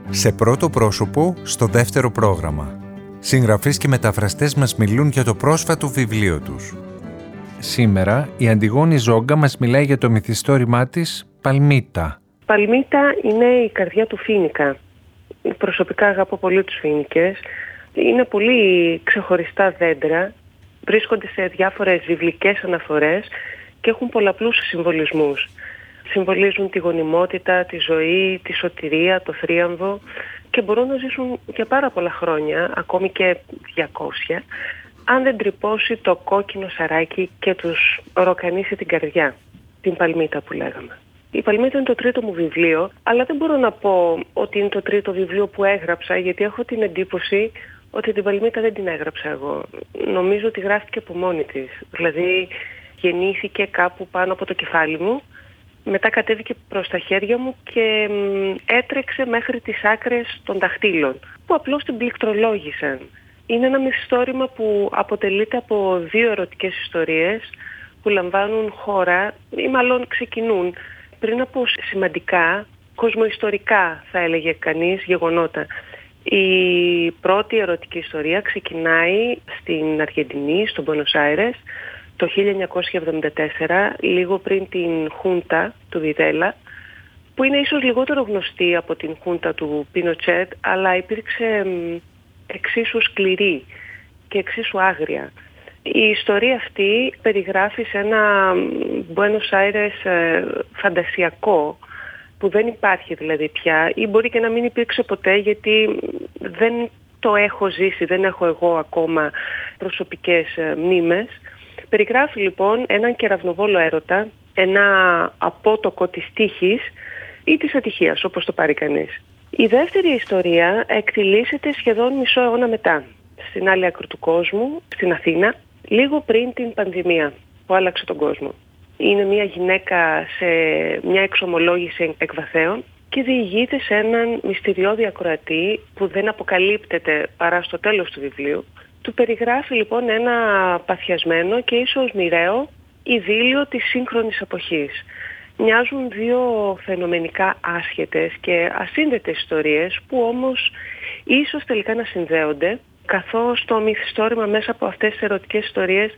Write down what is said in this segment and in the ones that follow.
Σε πρώτο πρόσωπο, στο δεύτερο πρόγραμμα. Συγγραφείς και μεταφραστές μας μιλούν για το πρόσφατο βιβλίο τους. Σήμερα, η Αντιγόνη Ζόγκα μας μιλάει για το μυθιστόρημά της «Παλμίτα». Παλμίτα είναι η καρδιά του Φοίνικα. Προσωπικά αγαπώ πολύ τους Φοίνικες. Είναι πολύ ξεχωριστά δέντρα, βρίσκονται σε διάφορες βιβλικές αναφορές και έχουν πολλαπλούς συμβολισμούς. Συμβολίζουν τη γονιμότητα, τη ζωή, τη σωτηρία, το θρίαμβο και μπορούν να ζήσουν για πάρα πολλά χρόνια, ακόμη και 200, αν δεν τρυπώσει το κόκκινο σαράκι και τους ροκανίσει την καρδιά, την Παλμίτα που λέγαμε. Η Παλμίτα είναι το τρίτο μου βιβλίο, αλλά δεν μπορώ να πω ότι είναι το τρίτο βιβλίο που έγραψα, γιατί έχω την εντύπωση ότι την Παλμίτα δεν την έγραψα εγώ. Νομίζω ότι γράφτηκε από μόνη της. Δηλαδή γεννήθηκε κάπου πάνω από το κεφάλι μου, μετά κατέβηκε προς τα χέρια μου και έτρεξε μέχρι τις άκρες των δαχτύλων, που απλώς την πληκτρολόγησαν. Είναι ένα μυθιστόρημα που αποτελείται από 2 ερωτικές ιστορίες που λαμβάνουν χώρα ή μάλλον ξεκινούν πριν από σημαντικά, κοσμοϊστορικά θα έλεγε κανείς, γεγονότα. Η πρώτη ερωτική ιστορία ξεκινάει στην Αργεντινή, στο Μπουένος Άιρες, το 1974, λίγο πριν την Χούντα του Βιδέλα, που είναι ίσως λιγότερο γνωστή από την Χούντα του Πινοτσέτ, αλλά υπήρξε εξίσου σκληρή και εξίσου άγρια. Η ιστορία αυτή περιγράφει σε ένα Μπουένος Άιρες φαντασιακό, που δεν υπάρχει δηλαδή πια, ή μπορεί και να μην υπήρξε ποτέ, γιατί δεν το έχω ζήσει, δεν έχω εγώ ακόμα προσωπικές μνήμες. Περιγράφει λοιπόν έναν κεραυνοβόλο έρωτα, ένα απότοκο της τύχης ή της ατυχίας, όπως το πάρει κανείς. Η δεύτερη ιστορία εκτιλήσεται σχεδόν μισό αιώνα μετά, στην άλλη άκρη του κόσμου, στην Αθήνα, λίγο πριν την πανδημία που άλλαξε τον κόσμο. Είναι μια γυναίκα σε μια εξομολόγηση εκβαθέων και διηγείται σε έναν μυστηριώδη ακροατή που δεν αποκαλύπτεται παρά στο τέλος του βιβλίου. Του περιγράφει λοιπόν ένα παθιασμένο και ίσως μοιραίο ειδήλιο της σύγχρονης εποχής. Μοιάζουν 2 φαινομενικά άσχετες και ασύνδετες ιστορίες που όμως ίσως τελικά να συνδέονται, καθώς το μυθιστόρημα μέσα από αυτές τις ερωτικές ιστορίες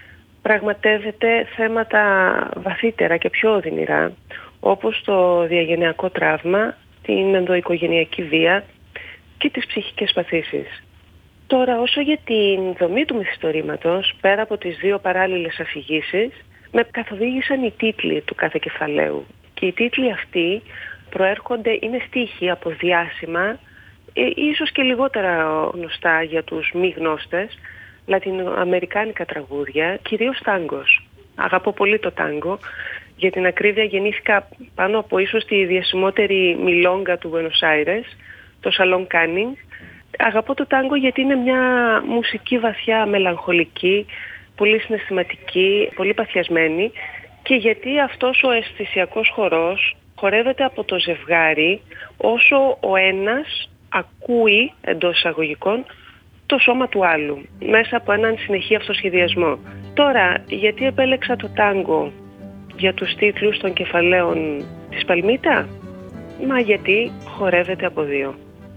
πραγματεύεται θέματα βαθύτερα και πιο οδυνηρά, όπως το διαγενειακό τραύμα, την ενδοοικογενειακή βία και τις ψυχικές παθήσεις. Τώρα, όσο για την δομή του μυθιστορήματος, πέρα από τις 2 παράλληλες αφηγήσεις, με καθοδήγησαν οι τίτλοι του κάθε κεφαλαίου. Και οι τίτλοι αυτοί προέρχονται, είναι στίχοι από διάσημα, ίσως και λιγότερα γνωστά για τους μη γνώστες, λατινοαμερικάνικα τραγούδια, κυρίως τάγκος. Αγαπώ πολύ το τάγκο. Για την ακρίβεια γεννήθηκα πάνω από ίσως τη διασημότερη μιλόγκα του Μπουένος Άιρες, το Σαλόν Κάνινγκ. Αγαπώ το τάγκο γιατί είναι μια μουσική βαθιά μελαγχολική, πολύ συναισθηματική, πολύ παθιασμένη, και γιατί αυτός ο αισθησιακός χορός χορεύεται από το ζευγάρι όσο ο ένας ακούει, εντός εισαγωγικών, το σώμα του άλλου, μέσα από έναν συνεχή αυτοσχεδιασμό. Τώρα, γιατί επέλεξα το τάγκο για τους τίτλους των κεφαλαίων της Παλμίτα? Μα γιατί χορεύεται από 2.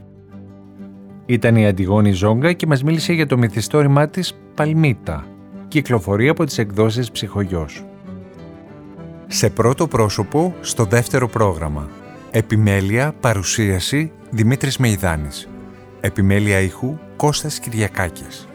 Ήταν η Αντιγόνη Ζόγκα και μας μίλησε για το μυθιστόρημά της «Παλμίτα». Κυκλοφορεί από τις εκδόσεις Ψυχογιός. Σε πρώτο πρόσωπο, στο δεύτερο πρόγραμμα. Επιμέλεια, παρουσίαση, Δημήτρης Μεϊδάνης. Επιμέλεια ήχου, Κώστας Κυριακάκης.